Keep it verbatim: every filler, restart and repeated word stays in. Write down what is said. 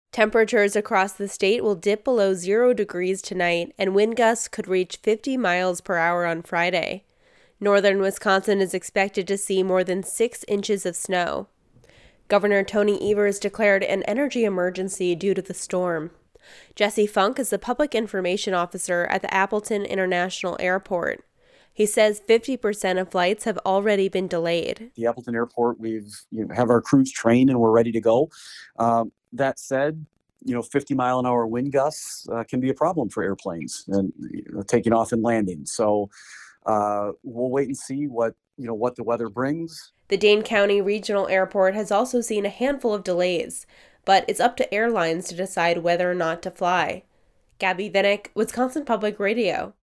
Temperatures across the state will dip below zero degrees tonight, and wind gusts could reach fifty miles per hour on Friday. Northern Wisconsin is expected to see more than six inches of snow. Governor Tony Evers declared an energy emergency due to the storm. Jesse Funk is the public information officer at the Appleton International Airport. He says fifty percent of flights have already been delayed. The Appleton Airport, we've you know, have our crews trained and we're ready to go. Um, that said, you know, fifty mile an hour wind gusts uh, can be a problem for airplanes and you know, taking off and landing. So uh, we'll wait and see what you know what the weather brings. The Dane County Regional Airport has also seen a handful of delays, but it's up to airlines to decide whether or not to fly. Gabby Vinnick, Wisconsin Public Radio.